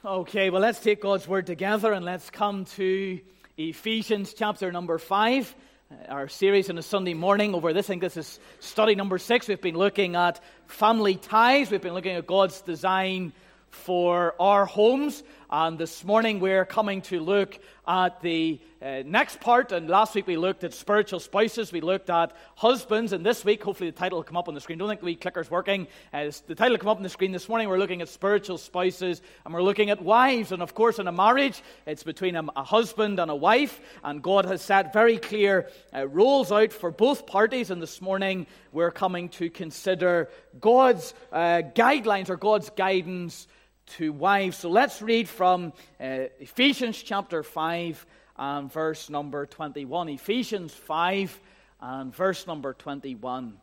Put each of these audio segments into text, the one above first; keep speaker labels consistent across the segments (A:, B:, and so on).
A: Okay, well, let's take God's Word together and let's come to Ephesians chapter number 5. Our series on a Sunday morning over this, I think this is study number 6. We've been looking at family ties. We've been looking at God's design for our homes. And this morning we're coming to look at the next part. And last week we looked at spiritual spouses. We looked at husbands. And this week, hopefully the title will come up on the screen. Don't think the wee clicker's working. The title will come up on the screen. This morning we're looking at spiritual spouses. And we're looking at wives. And of course in a marriage, it's between a husband and a wife. And God has set very clear rules out for both parties. And this morning we're coming to consider God's guidelines or God's guidance to wives. So let's read from Ephesians chapter 5 and verse number 21. Ephesians 5 and verse number 21.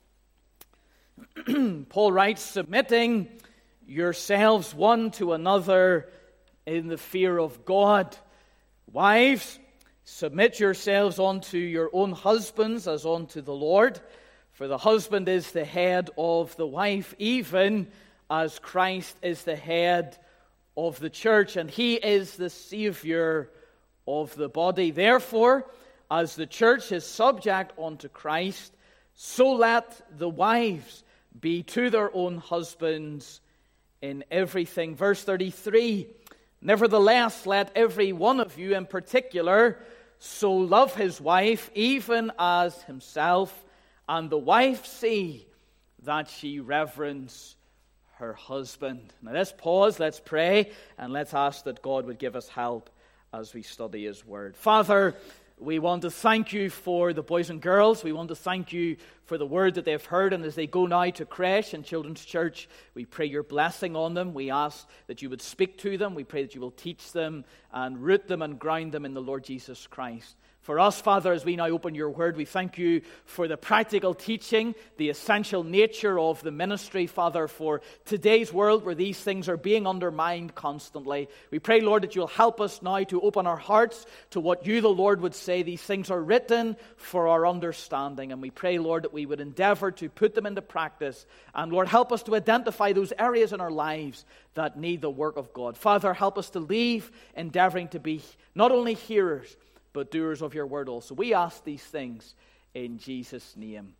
A: Paul writes, submitting yourselves one to another in the fear of God. Wives, submit yourselves unto your own husbands as unto the Lord. For the husband is the head of the wife, even as Christ is the head of the church, and he is the Savior of the body. Therefore, as the church is subject unto Christ, so let the wives be to their own husbands in everything. Verse 33, nevertheless, let every one of you in particular so love his wife, even as himself, and the wife see that she reverence her husband. Now let's pause, let's pray, and let's ask that God would give us help as we study His Word. Father, we want to thank you for the boys and girls. We want to thank you for the word that they've heard. And as they go now to creche and children's church, we pray your blessing on them. We ask that you would speak to them. We pray that you will teach them and root them and ground them in the Lord Jesus Christ. For us, Father, as we now open your word, we thank you for the practical teaching, the essential nature of the ministry, Father, for today's world where these things are being undermined constantly. We pray, Lord, that you'll help us now to open our hearts to what you, the Lord, would say. These things are written for our understanding. And we pray, Lord, that we would endeavor to put them into practice. And, Lord, help us to identify those areas in our lives that need the work of God. Father, help us to leave endeavoring to be not only hearers, but doers of your word also. We ask these things in Jesus' name.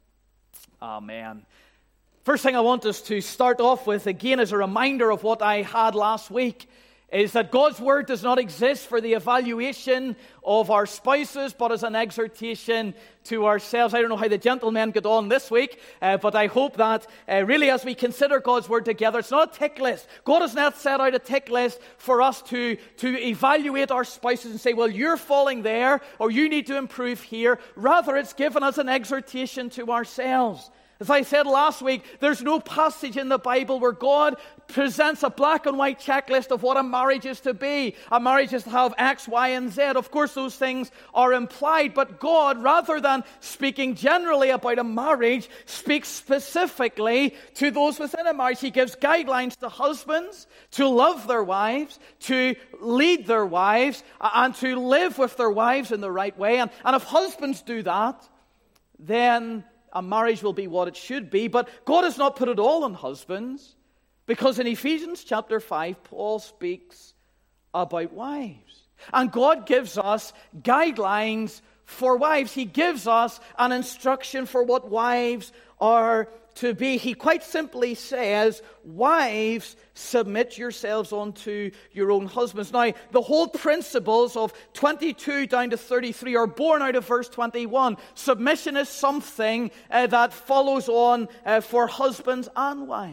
A: Amen. First thing I want us to start off with, again, as a reminder of what I had last week, is that God's word does not exist for the evaluation of our spouses, but as an exhortation to ourselves. I don't know how the gentlemen get on this week, but I hope that really as we consider God's word together, it's not a tick list. God has not set out a tick list for us to evaluate our spouses and say, well, you're falling there, or you need to improve here. Rather, it's given us an exhortation to ourselves. As I said last week, there's no passage in the Bible where God presents a black and white checklist of what a marriage is to be. A marriage is to have X, Y, and Z. Of course, those things are implied, but God, rather than speaking generally about a marriage, speaks specifically to those within a marriage. He gives guidelines to husbands to love their wives, to lead their wives, and to live with their wives in the right way. And if husbands do that, then a marriage will be what it should be. But God has not put it all on husbands, because in Ephesians chapter 5, Paul speaks about wives. And God gives us guidelines for wives. He gives us an instruction for what wives are to be. He quite simply says, wives, submit yourselves unto your own husbands. Now, the whole principles of 22 down to 33 are born out of verse 21. Submission is something that follows on for husbands and wives.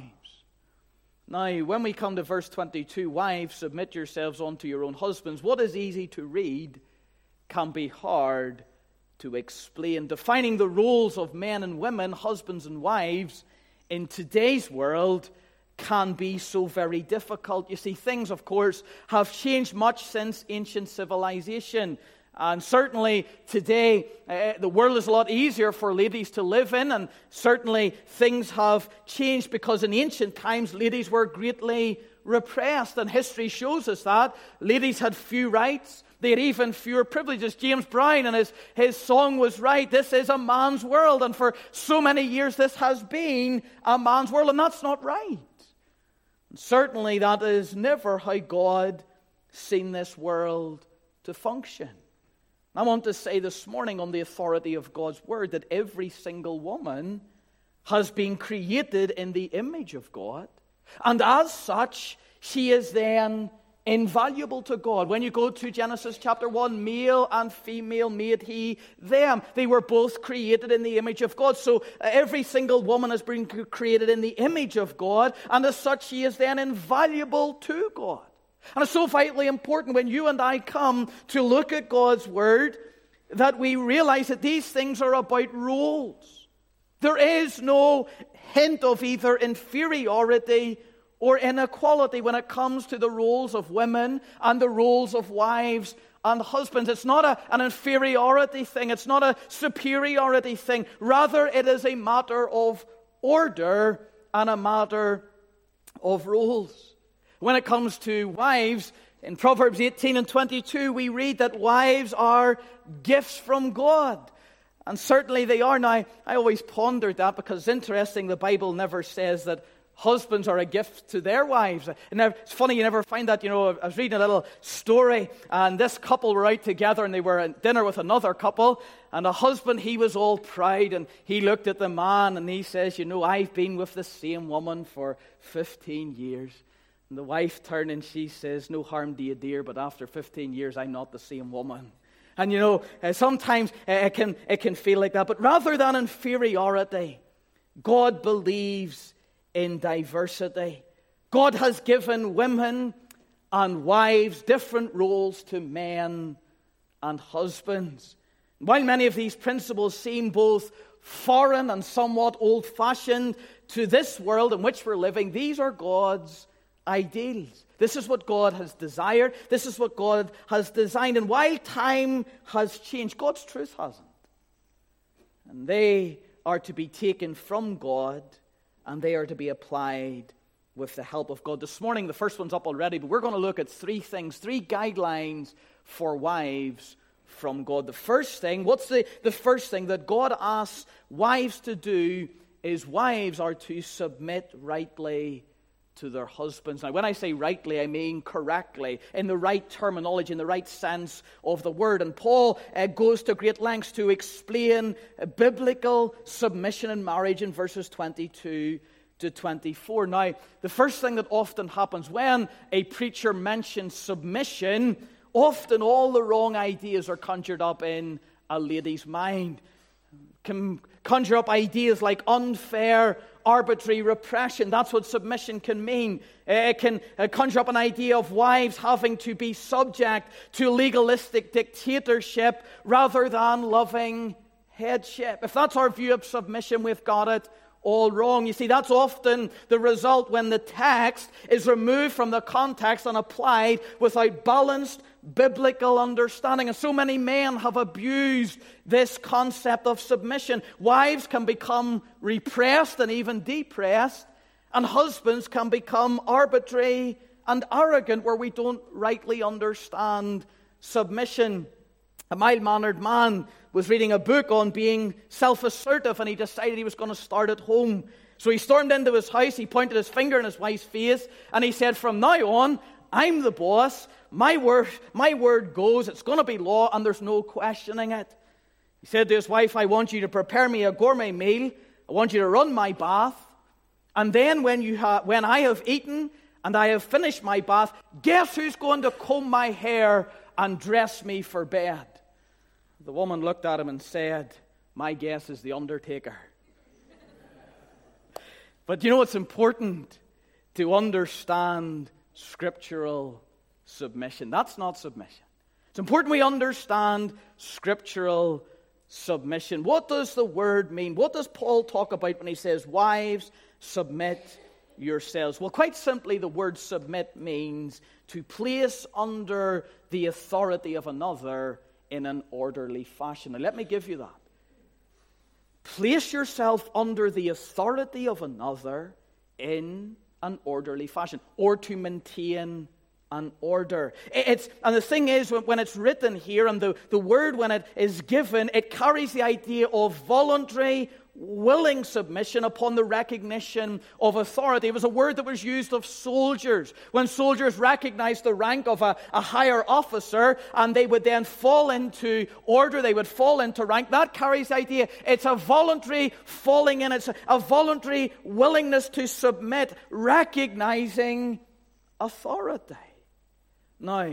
A: Now, when we come to verse 22, wives, submit yourselves unto your own husbands, what is easy to read can be hard to explain. Defining the roles of men and women, husbands and wives, in today's world can be so very difficult. You see, things, of course, have changed much since ancient civilization. And certainly today, the world is a lot easier for ladies to live in. And certainly things have changed because in ancient times, ladies were greatly repressed. And history shows us that. Ladies had few rights. They had even fewer privileges. James Brown and his song was right. This is a man's world. And for so many years, this has been a man's world. And that's not right. Certainly that is never how God seen this world to function. I want to say this morning on the authority of God's word that every single woman has been created in the image of God. And as such, she is then invaluable to God. When you go to Genesis chapter 1, male and female made he them. They were both created in the image of God. So every single woman has been created in the image of God. And as such, she is then invaluable to God. And it's so vitally important when you and I come to look at God's word that we realize that these things are about roles. There is no hint of either inferiority or inequality when it comes to the roles of women and the roles of wives and husbands. It's not an inferiority thing. It's not a superiority thing. Rather, it is a matter of order and a matter of roles. When it comes to wives, in Proverbs 18 and 22, we read that wives are gifts from God. And certainly they are. Now, I always pondered that because it's interesting, the Bible never says that husbands are a gift to their wives. And it's funny, you never find that. You know, I was reading a little story, and this couple were out together, and they were at dinner with another couple, and the husband, he was all proud, and he looked at the man, and he says, you know, I've been with the same woman for 15 years. And the wife turned and she says, no harm to you, dear, but after 15 years, I'm not the same woman. And you know, sometimes it can feel like that. But rather than inferiority, God believes in diversity. God has given women and wives different roles to men and husbands. While many of these principles seem both foreign and somewhat old-fashioned to this world in which we're living, these are God's ideals. This is what God has desired. This is what God has designed. And while time has changed, God's truth hasn't. And they are to be taken from God, and they are to be applied with the help of God. This morning, the first one's up already, but we're going to look at three things, three guidelines for wives from God. The first thing, what's the first thing that God asks wives to do is wives are to submit rightly to their husbands. Now, when I say rightly, I mean correctly, in the right terminology, in the right sense of the word. And Paul goes to great lengths to explain biblical submission in marriage in verses 22 to 24. Now, the first thing that often happens when a preacher mentions submission, often all the wrong ideas are conjured up in a lady's mind. Can conjure up ideas like unfair, arbitrary repression. That's what submission can mean. It can conjure up an idea of wives having to be subject to legalistic dictatorship rather than loving headship. If that's our view of submission, we've got it all wrong. You see, that's often the result when the text is removed from the context and applied without balanced biblical understanding. And so many men have abused this concept of submission. Wives can become repressed and even depressed, and husbands can become arbitrary and arrogant where we don't rightly understand submission. A mild-mannered man was reading a book on being self-assertive, and he decided he was going to start at home. So he stormed into his house, he pointed his finger in his wife's face, and he said, from now on, I'm the boss. My word goes. It's going to be law, and there's no questioning it. He said to his wife, I want you to prepare me a gourmet meal. I want you to run my bath. And then when I have eaten and I have finished my bath, guess who's going to comb my hair and dress me for bed? The woman looked at him and said, my guess is the undertaker. But you know, it's important to understand scriptural submission. That's not submission. It's important we understand scriptural submission. What does the word mean? What does Paul talk about when he says, wives, submit yourselves? Well, quite simply, the word submit means to place under the authority of another in an orderly fashion. Now, let me give you that. Place yourself under the authority of another in an orderly fashion, or to maintain an order. And the thing is, when it's written here, and the word when it is given, it carries the idea of voluntary, willing submission upon the recognition of authority. It was a word that was used of soldiers. When soldiers recognized the rank of a higher officer and they would then fall into order, they would fall into rank, that carries the idea. It's a voluntary falling in. It's a voluntary willingness to submit, recognizing authority. Now,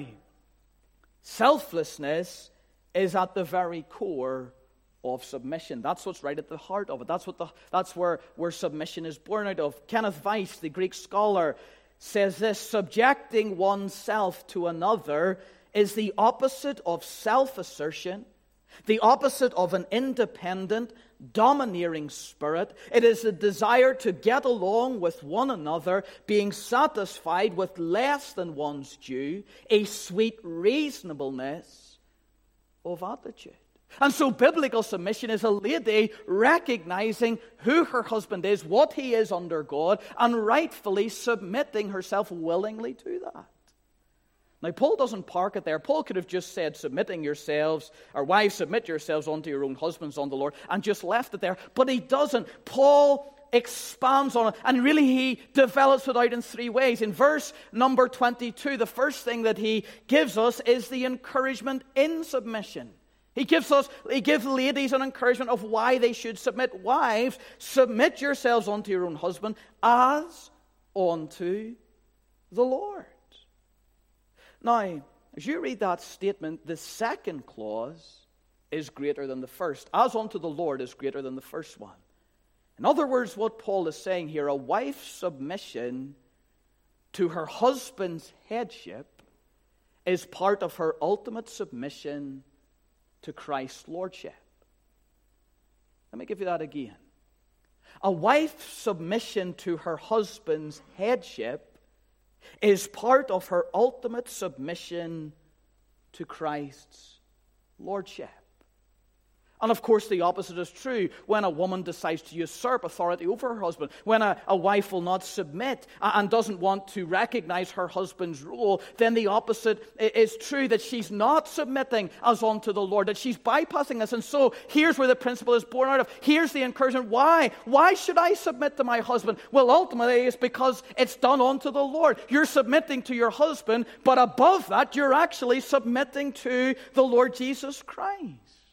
A: selflessness is at the very core of submission. That's what's right at the heart of it. That's where submission is born out of. Kenneth Weiss, the Greek scholar, says this: subjecting oneself to another is the opposite of self-assertion, the opposite of an independent, domineering spirit. It is a desire to get along with one another, being satisfied with less than one's due, a sweet reasonableness of attitude. And so biblical submission is a lady recognizing who her husband is, what he is under God, and rightfully submitting herself willingly to that. Now, Paul doesn't park it there. Paul could have just said, submitting yourselves, or wives, submit yourselves unto your own husbands, unto the Lord, and just left it there. But he doesn't. Paul expands on it, and really he develops it out in three ways. In verse number 22, the first thing that he gives us is the encouragement in submission. He gives ladies an encouragement of why they should submit. Wives, submit yourselves unto your own husband as unto the Lord. Now, as you read that statement, the second clause is greater than the first. As unto the Lord is greater than the first one. In other words, what Paul is saying here, a wife's submission to her husband's headship is part of her ultimate submission to Christ's lordship. Let me give you that again. A wife's submission to her husband's headship is part of her ultimate submission to Christ's lordship. And of course, the opposite is true. When a woman decides to usurp authority over her husband, when a wife will not submit and doesn't want to recognize her husband's role, then the opposite is true, that she's not submitting as unto the Lord, that she's bypassing this. And so here's where the principle is born out of. Here's the encouragement. Why? Why should I submit to my husband? Well, ultimately, it's because it's done unto the Lord. You're submitting to your husband, but above that, you're actually submitting to the Lord Jesus Christ.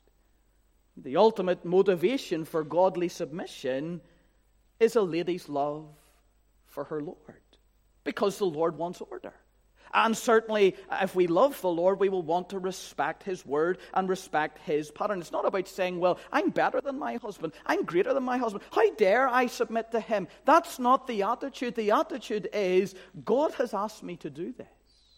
A: The ultimate motivation for godly submission is a lady's love for her Lord, because the Lord wants order. And certainly, if we love the Lord, we will want to respect His word and respect His pattern. It's not about saying, well, I'm better than my husband, I'm greater than my husband, how dare I submit to him? That's not the attitude. The attitude is, God has asked me to do this.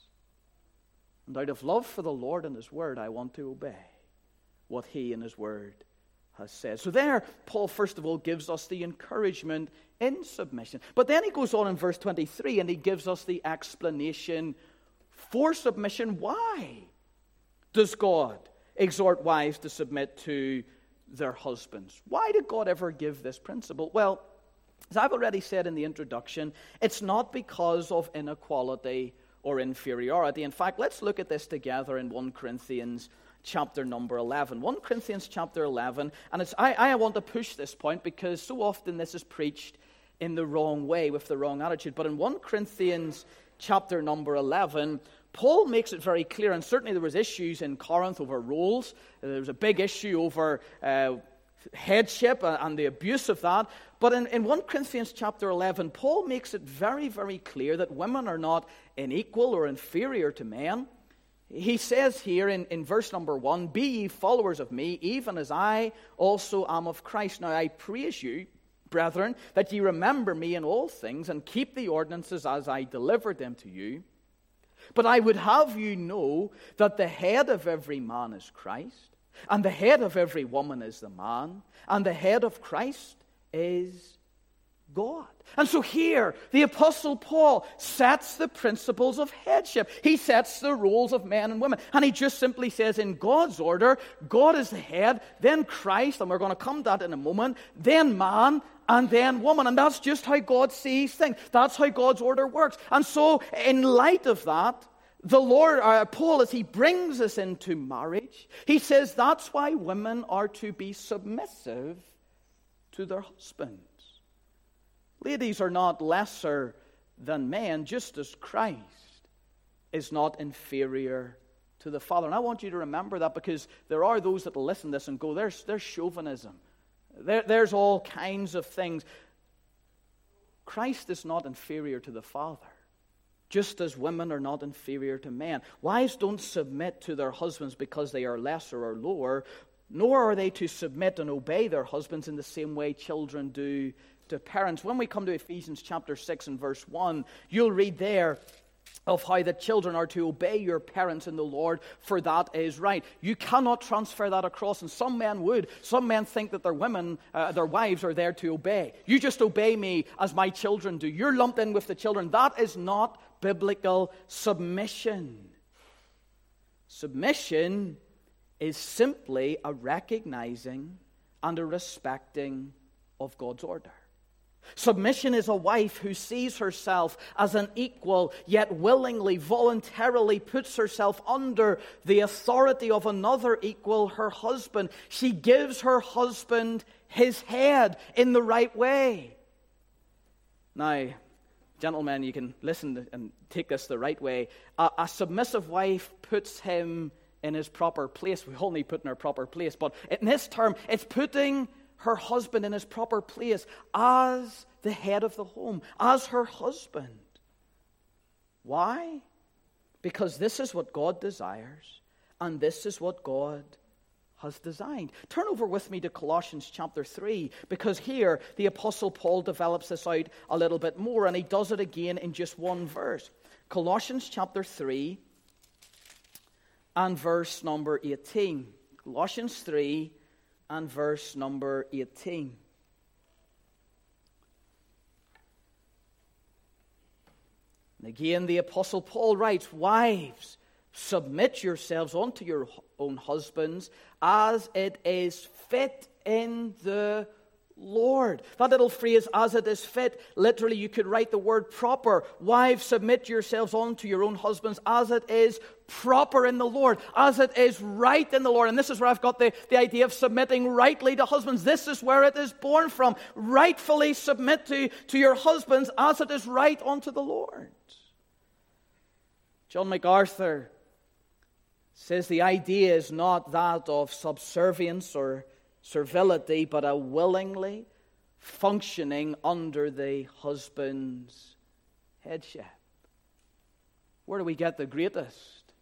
A: And out of love for the Lord and His word, I want to obey what He in His word has said. So there, Paul first of all gives us the encouragement in submission. But then he goes on in verse 23 and he gives us the explanation for submission. Why does God exhort wives to submit to their husbands? Why did God ever give this principle? Well, as I've already said in the introduction, it's not because of inequality or inferiority. In fact, let's look at this together in 1 Corinthians chapter number 11. 1 Corinthians chapter 11, and I want to push this point because so often this is preached in the wrong way with the wrong attitude. But in 1 Corinthians chapter number 11, Paul makes it very clear, and certainly there was issues in Corinth over roles. There was a big issue over headship and the abuse of that. But in 1 Corinthians chapter 11, Paul makes it very, very clear that women are not unequal or inferior to men. He says here in verse number 1, "Be ye followers of me, even as I also am of Christ. Now I praise you, brethren, that ye remember me in all things, and keep the ordinances as I delivered them to you. But I would have you know that the head of every man is Christ, and the head of every woman is the man, and the head of Christ is God." And so here, the Apostle Paul sets the principles of headship. He sets the roles of men and women. And he just simply says, in God's order, God is the head, then Christ, and we're going to come to that in a moment, then man, and then woman. And that's just how God sees things. That's how God's order works. And so, in light of that, the Lord, Paul, as he brings us into marriage, he says that's why women are to be submissive to their husbands. Ladies are not lesser than men, just as Christ is not inferior to the Father. And I want you to remember that, because there are those that will listen to this and go, there's chauvinism. There's all kinds of things. Christ is not inferior to the Father, just as women are not inferior to men. Wives don't submit to their husbands because they are lesser or lower, nor are they to submit and obey their husbands in the same way children do to parents. When we come to Ephesians chapter 6 and verse 1, you'll read there of how the children are to obey your parents in the Lord, for that is right. You cannot transfer that across, and some men would. Some men think that their wives are there to obey. You just obey me as my children do. You're lumped in with the children. That is not biblical submission. Submission is simply a recognizing and a respecting of God's order. Submission is a wife who sees herself as an equal, yet willingly, voluntarily puts herself under the authority of another equal, her husband. She gives her husband his head in the right way. Now, gentlemen, you can listen and take this the right way. A submissive wife puts him in his proper place. We all need put in our proper place, but in this term, it's putting her husband in his proper place as the head of the home, as her husband. Why? Because this is what God desires, and this is what God has designed. Turn over with me to Colossians chapter 3, because here the Apostle Paul develops this out a little bit more, and he does it again in just one verse. Colossians chapter 3 and verse number 18. Colossians 3 and verse number 18. And again, the Apostle Paul writes, "Wives, submit yourselves unto your own husbands as it is fit in the Lord." That little phrase, "as it is fit," literally you could write the word proper. Wives, submit yourselves unto your own husbands as it is proper in the Lord, as it is right in the Lord. And this is where I've got the idea of submitting rightly to husbands. This is where it is born from. Rightfully submit to your husbands as it is right unto the Lord. John MacArthur says the idea is not that of subservience or servility, but a willingly functioning under the husband's headship. Where do we get the greatest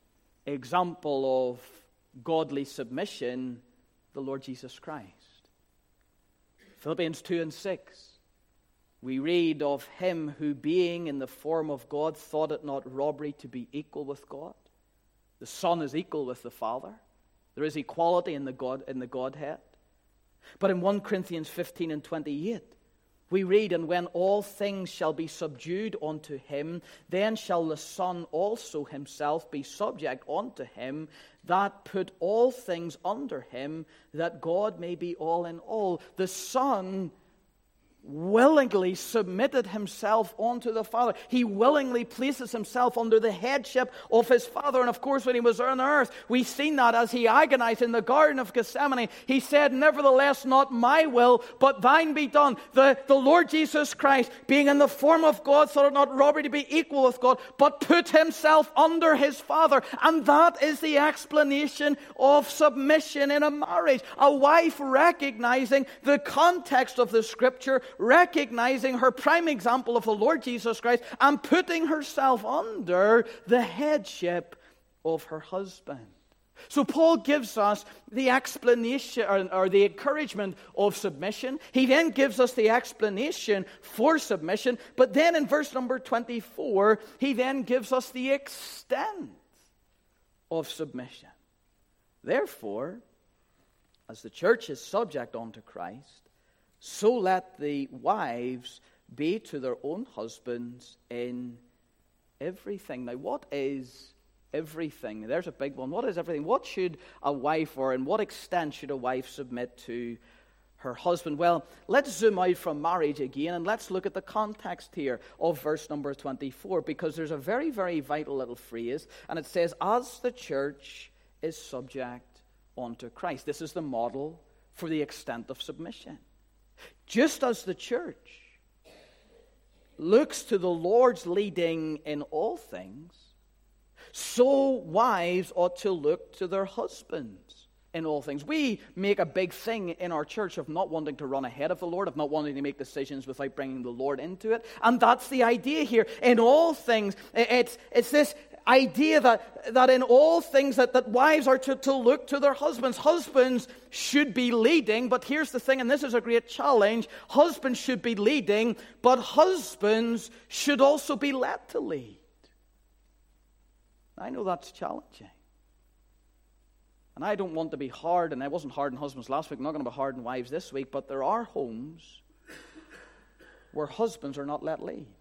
A: example of godly submission? The Lord Jesus Christ. Philippians 2 and 6. We read of him who, being in the form of God, thought it not robbery to be equal with God. The Son is equal with the Father. There is equality in the Godhead. But in 1 Corinthians 15 and 28, we read, "And when all things shall be subdued unto him, then shall the Son also himself be subject unto him, that put all things under him, that God may be all in all." The Son willingly submitted himself unto the Father. He willingly places himself under the headship of his Father. And of course, when he was on earth, we've seen that as he agonized in the Garden of Gethsemane. He said, "Nevertheless, not my will, but thine be done." The Lord Jesus Christ, being in the form of God, thought it not robbery to be equal with God, but put himself under his Father. And that is the explanation of submission in a marriage. A wife recognizing the context of the Scripture, recognizing her prime example of the Lord Jesus Christ, and putting herself under the headship of her husband. So Paul gives us the explanation or the encouragement of submission. He then gives us the explanation for submission. But then in verse number 24, he then gives us the extent of submission. Therefore, as the church is subject unto Christ, so let the wives be to their own husbands in everything. Now, what is everything? There's a big one. What is everything? What should a wife, or in what extent should a wife submit to her husband? Well, let's zoom out from marriage again, and let's look at the context here of verse number 24, because there's a very, very vital little phrase, and it says, "As the church is subject unto Christ." This is the model for the extent of submission. Just as the church looks to the Lord's leading in all things, so wives ought to look to their husbands in all things. We make a big thing in our church of not wanting to run ahead of the Lord, of not wanting to make decisions without bringing the Lord into it. And that's the idea here. In all things, it's this idea that in all things that wives are to look to their husbands. Husbands should be leading, but here's the thing, and this is a great challenge. Husbands should be leading, but husbands should also be led to lead. I know that's challenging. And I don't want to be hard, and I wasn't hard on husbands last week. I'm not going to be hard on wives this week, but there are homes where husbands are not let lead.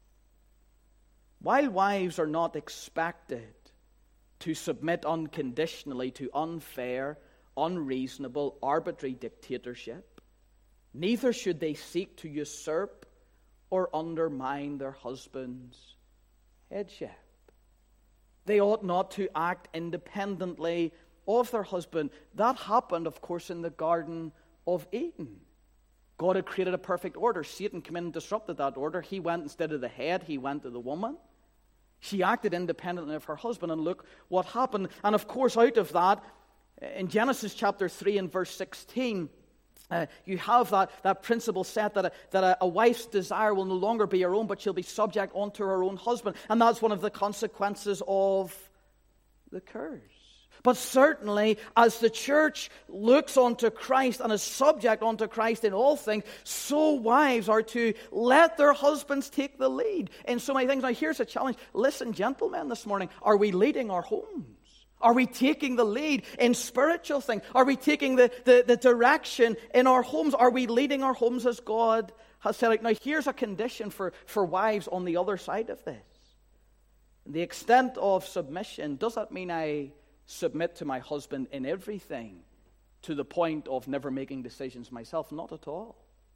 A: While wives are not expected to submit unconditionally to unfair, unreasonable, arbitrary dictatorship, neither should they seek to usurp or undermine their husband's headship. They ought not to act independently of their husband. That happened, of course, in the Garden of Eden. God had created a perfect order. Satan came in and disrupted that order. He went instead of the head, he went to the woman. She acted independently of her husband, and look what happened. And of course, out of that, in Genesis chapter 3 and verse 16, you have that principle set that a wife's desire will no longer be her own, but she'll be subject unto her own husband. And that's one of the consequences of the curse. But certainly, as the church looks unto Christ and is subject unto Christ in all things, so wives are to let their husbands take the lead in so many things. Now, here's a challenge. Listen, gentlemen, this morning, are we leading our homes? Are we taking the lead in spiritual things? Are we taking the direction in our homes? Are we leading our homes as God has said? Now, here's a condition for wives on the other side of this. The extent of submission, does that mean I submit to my husband in everything to the point of never making decisions myself? Not at all.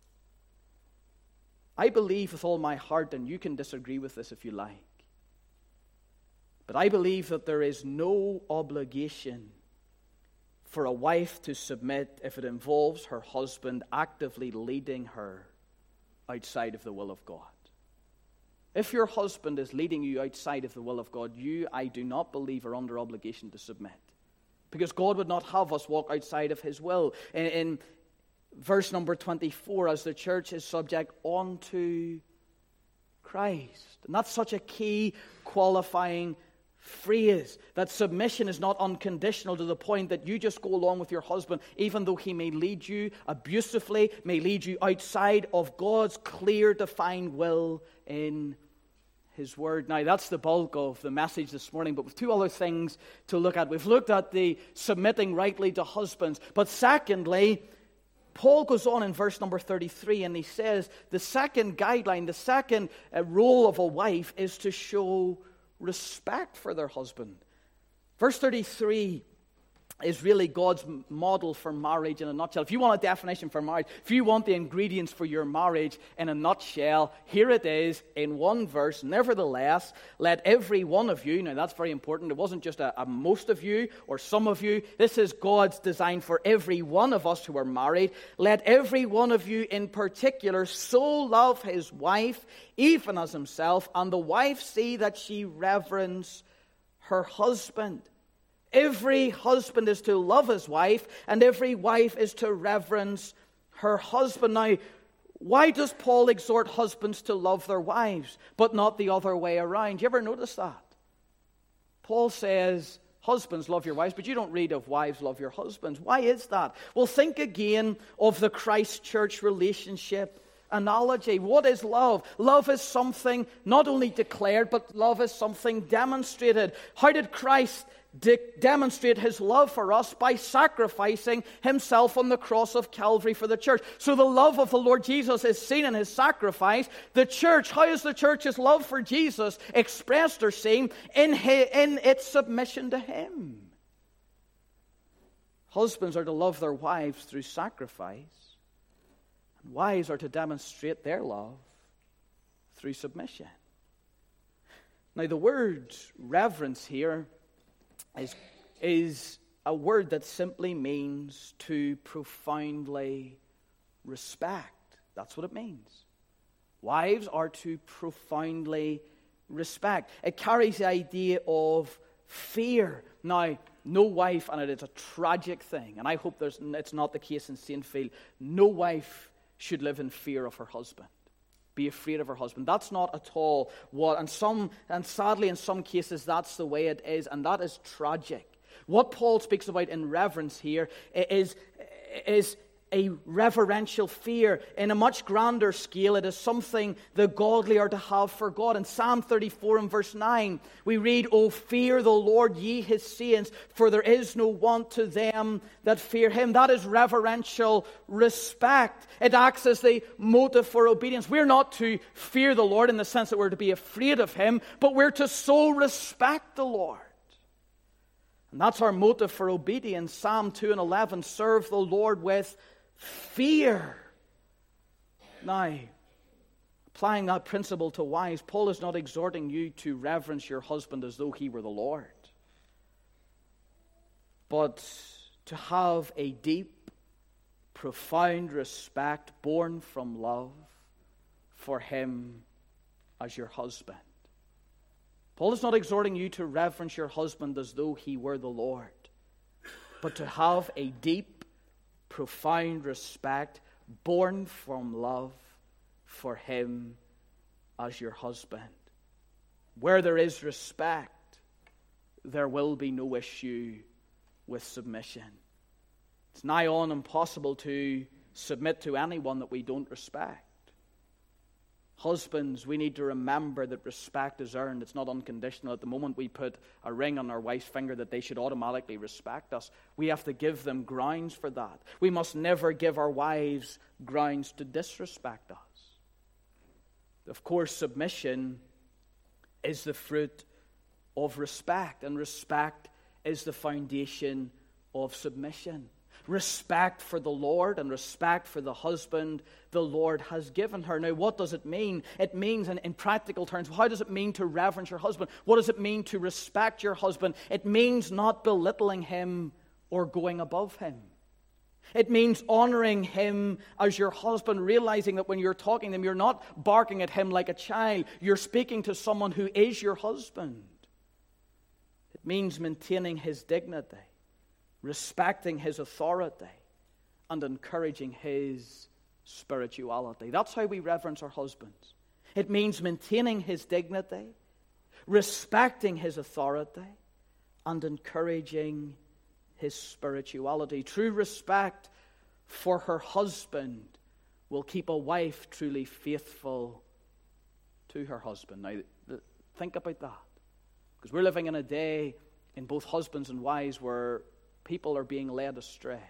A: I believe with all my heart, and you can disagree with this if you like, but I believe that there is no obligation for a wife to submit if it involves her husband actively leading her outside of the will of God. If your husband is leading you outside of the will of God, I do not believe, are under obligation to submit. Because God would not have us walk outside of his will. In verse number 24, as the church is subject unto Christ. And that's such a key qualifying phrase, that submission is not unconditional to the point that you just go along with your husband, even though he may lead you abusively, may lead you outside of God's clear, defined will in his word. Now, that's the bulk of the message this morning, but with two other things to look at. We've looked at the submitting rightly to husbands, but secondly, Paul goes on in verse number 33, and he says the second guideline, the second role of a wife is to show respect for their husband. Verse 33 is really God's model for marriage in a nutshell. If you want a definition for marriage, if you want the ingredients for your marriage in a nutshell, here it is in one verse. Nevertheless, let every one of you, now that's very important, it wasn't just a most of you or some of you, this is God's design for every one of us who are married. Let every one of you in particular so love his wife, even as himself, and the wife see that she reverence her husband. Every husband is to love his wife, and every wife is to reverence her husband. Now, why does Paul exhort husbands to love their wives, but not the other way around? Do you ever notice that? Paul says, husbands, love your wives, but you don't read of wives, love your husbands. Why is that? Well, think again of the Christ-church relationship analogy. What is love? Love is something not only declared, but love is something demonstrated. How did Christ demonstrate his love for us? By sacrificing himself on the cross of Calvary for the church. So the love of the Lord Jesus is seen in his sacrifice. The church, how is the church's love for Jesus expressed or seen? In its submission to him. Husbands are to love their wives through sacrifice, and wives are to demonstrate their love through submission. Now, the word reverence here is a word that simply means to profoundly respect. That's what it means. Wives are to profoundly respect. It carries the idea of fear. Now, no wife, and it is a tragic thing, and I hope it's not the case in Saintfield, no wife should live in fear of her husband, be afraid of her husband. That's not at all what, and sadly in some cases that's the way it is, and that is tragic. What Paul speaks about in reverence here is a reverential fear. In a much grander scale, it is something the godly are to have for God. In Psalm 34 and verse 9, we read, "O fear the Lord, ye his saints, for there is no want to them that fear him." That is reverential respect. It acts as the motive for obedience. We're not to fear the Lord in the sense that we're to be afraid of him, but we're to so respect the Lord. And that's our motive for obedience. Psalm 2 and 11, serve the Lord with fear. Now, applying that principle to wives, Paul is not exhorting you to reverence your husband as though he were the Lord, but to have a deep, profound respect born from love for him as your husband. Paul is not exhorting you to reverence your husband as though he were the Lord, but to have a deep, profound respect born from love for him as your husband. Where there is respect, there will be no issue with submission. It's nigh on impossible to submit to anyone that we don't respect. Husbands, we need to remember that respect is earned. It's not unconditional. At the moment we put a ring on our wife's finger that they should automatically respect us. We have to give them grounds for that. We must never give our wives grounds to disrespect us. Of course, submission is the fruit of respect, and respect is the foundation of submission. Respect for the Lord and respect for the husband the Lord has given her. Now, what does it mean? It means, in practical terms, how does it mean to reverence your husband? What does it mean to respect your husband? It means not belittling him or going above him. It means honoring him as your husband, realizing that when you're talking to him, you're not barking at him like a child. You're speaking to someone who is your husband. It means maintaining his dignity, respecting his authority, and encouraging his spirituality. That's how we reverence our husbands. It means maintaining his dignity, respecting his authority, and encouraging his spirituality. True respect for her husband will keep a wife truly faithful to her husband. Now, think about that. Because we're living in a day in both husbands and wives where people are being led astray.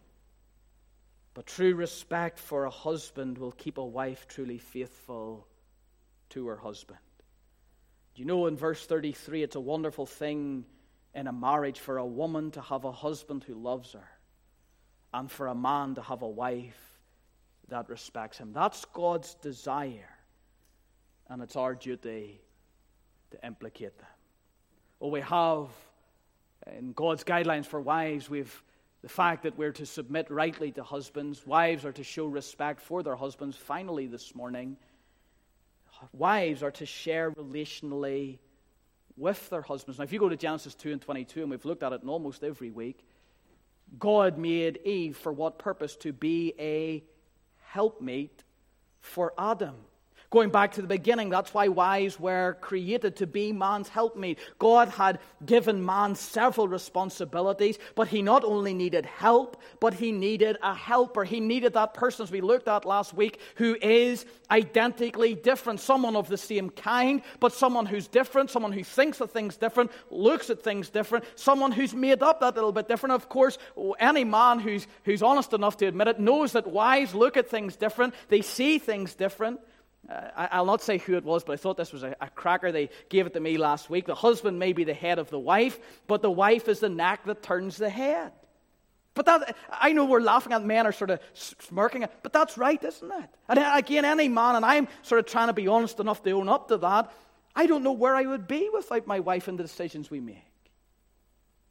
A: But true respect for a husband will keep a wife truly faithful to her husband. You know, in verse 33, it's a wonderful thing in a marriage for a woman to have a husband who loves her, and for a man to have a wife that respects him. That's God's desire, and it's our duty to implicate them. Well, we have in God's guidelines for wives, we've the fact that we're to submit rightly to husbands. Wives are to show respect for their husbands. Finally, this morning, wives are to share relationally with their husbands. Now, if you go to Genesis 2 and 22, and we've looked at it in almost every week, God made Eve for what purpose? To be a helpmate for Adam. Going back to the beginning, that's why wives were created, to be man's helpmate. God had given man several responsibilities, but he not only needed help, but he needed a helper. He needed that person, as we looked at last week, who is identically different. Someone of the same kind, but someone who's different, someone who thinks of things different, looks at things different, someone who's made up that little bit different. Of course, any man who's honest enough to admit it knows that wives look at things different. They see things different. I'll not say who it was, but I thought this was a cracker. They gave it to me last week. The husband may be the head of the wife, but the wife is the neck that turns the head. But that, I know we're laughing at, men are sort of smirking at, but that's right, isn't it? And again, any man, and I'm sort of trying to be honest enough to own up to that, I don't know where I would be without my wife and the decisions we make.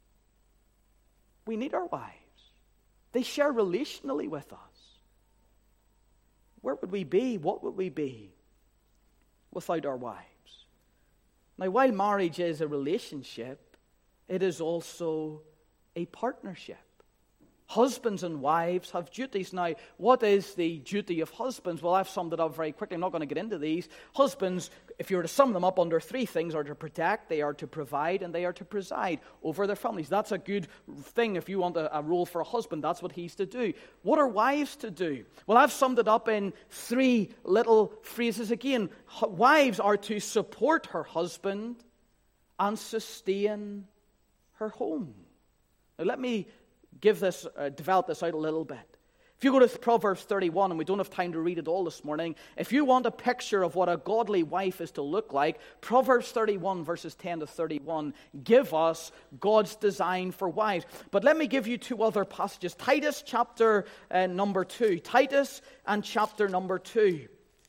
A: We need our wives. They share relationally with us. where would we be? What would we be without our wives? Now, while marriage is a relationship, it is also a partnership. Husbands and wives have duties. Now, what is the duty of husbands? Well, I've summed it up very quickly. I'm not going to get into these. Husbands, if you were to sum them up under three things, are to protect, they are to provide, and they are to preside over their families. That's a good thing. If you want a role for a husband, that's what he's to do. What are wives to do? Well, I've summed it up in three little phrases again. Wives are to support her husband and sustain her home. Now, let me develop this out a little bit. If you go to Proverbs 31, and we don't have time to read it all this morning, if you want a picture of what a godly wife is to look like, Proverbs 31 verses 10 to 31 give us God's design for wives. But let me give you two other passages. Titus chapter number 2. Titus and chapter number 2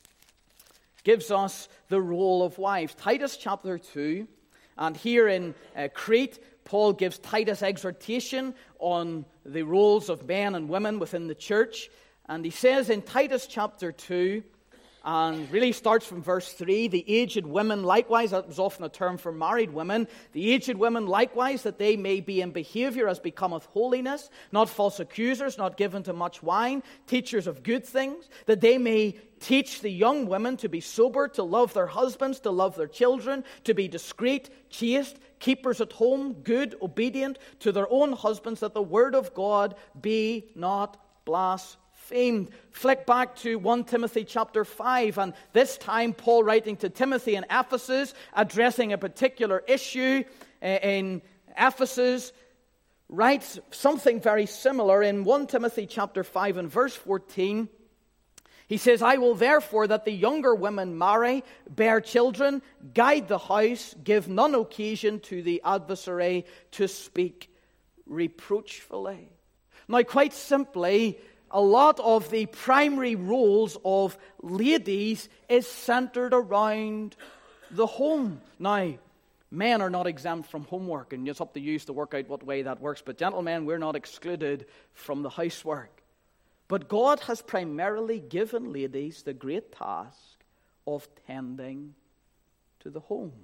A: gives us the role of wives. Titus chapter 2, and here in Crete, Paul gives Titus exhortation on the roles of men and women within the church. And he says in Titus chapter 2, and really starts from verse 3, the aged women likewise, that was often a term for married women, the aged women likewise, that they may be in behavior as becometh holiness, not false accusers, not given to much wine, teachers of good things, that they may teach the young women to be sober, to love their husbands, to love their children, to be discreet, chaste, keepers at home, good, obedient to their own husbands, that the word of God be not blasphemed. Flick back to 1 Timothy chapter 5, and this time Paul writing to Timothy in Ephesus, addressing a particular issue in Ephesus, writes something very similar in 1 Timothy chapter 5 and verse 14. He says, I will therefore that the younger women marry, bear children, guide the house, give none occasion to the adversary to speak reproachfully. Now, quite simply, a lot of the primary roles of ladies is centered around the home. Now, men are not exempt from homework, and it's up to you to work out what way that works. But gentlemen, we're not excluded from the housework. But God has primarily given ladies the great task of tending to the home.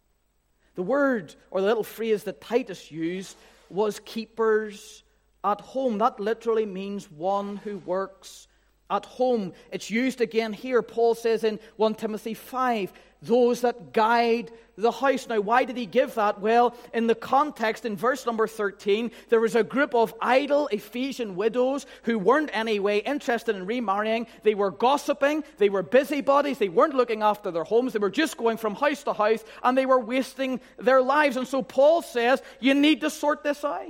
A: The word, or the little phrase that Titus used, was keepers at home. That literally means one who works at home. It's used again here. Paul says in 1 Timothy 5, those that guide the house. Now, why did he give that? Well, in the context, in verse number 13, there was a group of idle Ephesian widows who weren't anyway interested in remarrying. They were gossiping. They were busybodies. They weren't looking after their homes. They were just going from house to house, and they were wasting their lives. And so Paul says, you need to sort this out.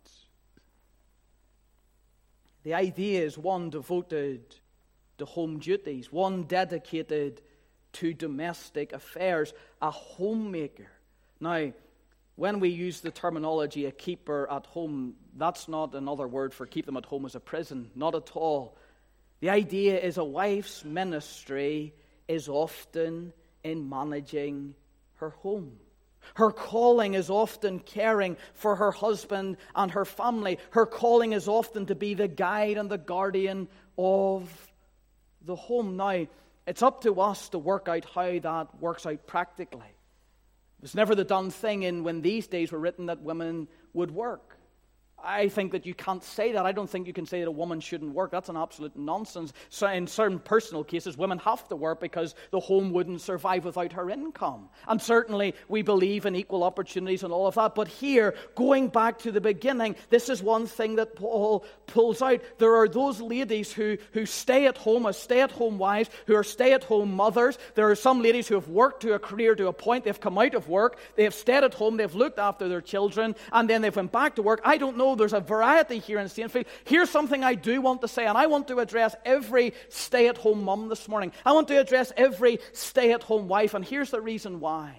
A: The idea is one devoted to home duties, one dedicated to domestic affairs, a homemaker. Now, when we use the terminology a keeper at home, that's not another word for keep them at home as a prison, not at all. The idea is a wife's ministry is often in managing her home. Her calling is often caring for her husband and her family. Her calling is often to be the guide and the guardian of the home. Now, it's up to us to work out how that works out practically. It was never the done thing when these days were written that women would work. I think that you can't say that. I don't think you can say that a woman shouldn't work. That's an absolute nonsense. So in certain personal cases, women have to work because the home wouldn't survive without her income. And certainly we believe in equal opportunities and all of that. But here, going back to the beginning, this is one thing that Paul pulls out. There are those ladies who stay at home as stay-at-home wives, who are stay-at-home mothers. There are some ladies who have worked to a career to a point. They've come out of work. They have stayed at home. They've looked after their children. And then they've went back to work. I don't know. There's a variety here in Saintfield. Here's something I do want to say, and I want to address every stay-at-home mum this morning. I want to address every stay-at-home wife, and here's the reason why.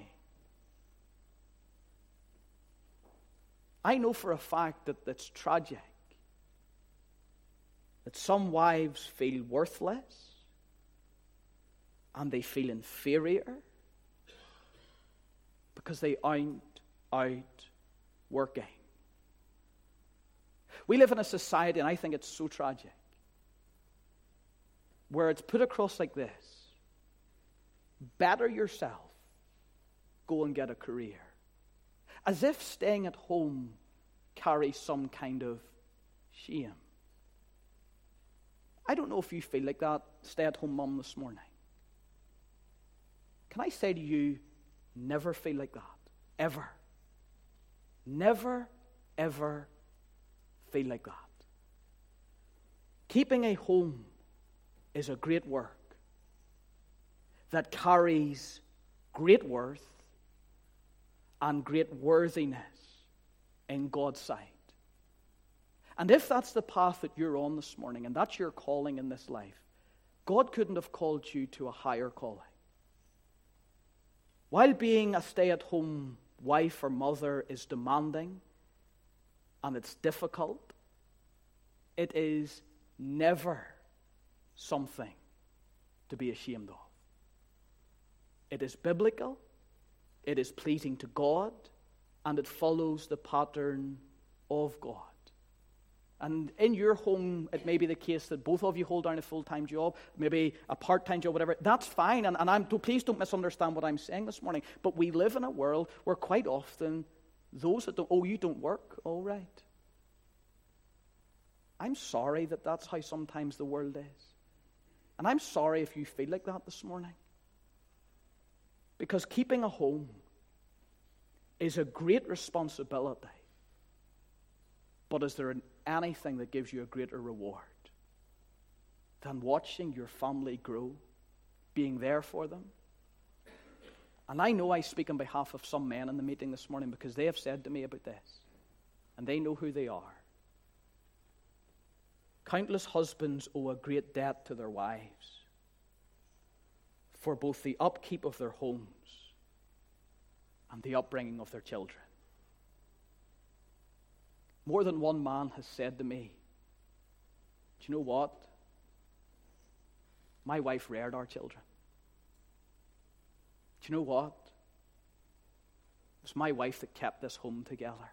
A: I know for a fact that it's tragic that some wives feel worthless and they feel inferior because they aren't out working. We live in a society, and I think it's so tragic, where it's put across like this: better yourself, go and get a career. As if staying at home carries some kind of shame. I don't know if you feel like that, stay-at-home mum, this morning. Can I say to you, never feel like that. Ever. Never, ever feel like that. Keeping a home is a great work that carries great worth and great worthiness in God's sight. And if that's the path that you're on this morning, and that's your calling in this life, God couldn't have called you to a higher calling. While being a stay-at-home wife or mother is demanding and it's difficult, it is never something to be ashamed of. It is biblical, it is pleasing to God, and it follows the pattern of God. And in your home, it may be the case that both of you hold down a full-time job, maybe a part-time job, whatever. That's fine, and please don't misunderstand what I'm saying this morning. But we live in a world where quite often those that don't, you don't work, all right. I'm sorry that that's how sometimes the world is. And I'm sorry if you feel like that this morning. Because keeping a home is a great responsibility. But is there anything that gives you a greater reward than watching your family grow, being there for them? And I know I speak on behalf of some men in the meeting this morning because they have said to me about this, and they know who they are. Countless husbands owe a great debt to their wives for both the upkeep of their homes and the upbringing of their children. More than one man has said to me, do you know what? My wife reared our children. Do you know what? It was my wife that kept this home together.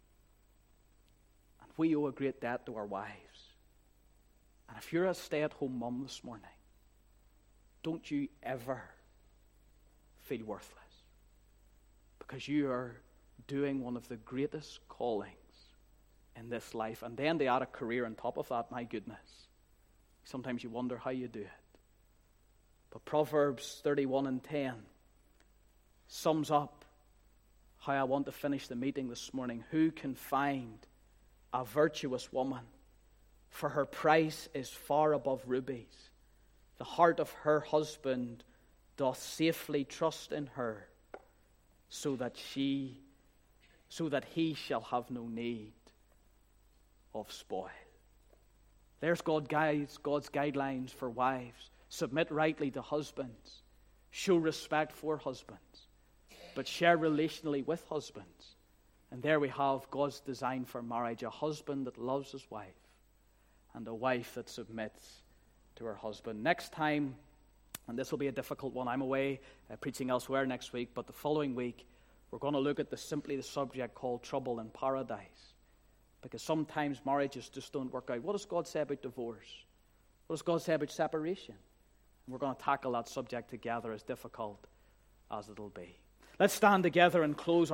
A: And we owe a great debt to our wives. And if you're a stay-at-home mum this morning, don't you ever feel worthless. Because you are doing one of the greatest callings in this life. And then they add a career on top of that, my goodness. Sometimes you wonder how you do it. But Proverbs 31:10 sums up how I want to finish the meeting this morning. Who can find a virtuous woman? For her price is far above rubies. The heart of her husband doth safely trust in her, so that he shall have no need of spoil. There's God's guidelines for wives. Submit rightly to husbands. Show respect for husbands. But share relationally with husbands. And there we have God's design for marriage. A husband that loves his wife. And a wife that submits to her husband. Next time, and this will be a difficult one. I'm away preaching elsewhere next week. But the following week, we're going to look at the subject called trouble in paradise. Because sometimes marriages just don't work out. What does God say about divorce? What does God say about separation? And we're going to tackle that subject together, as difficult as it'll be. Let's stand together and close our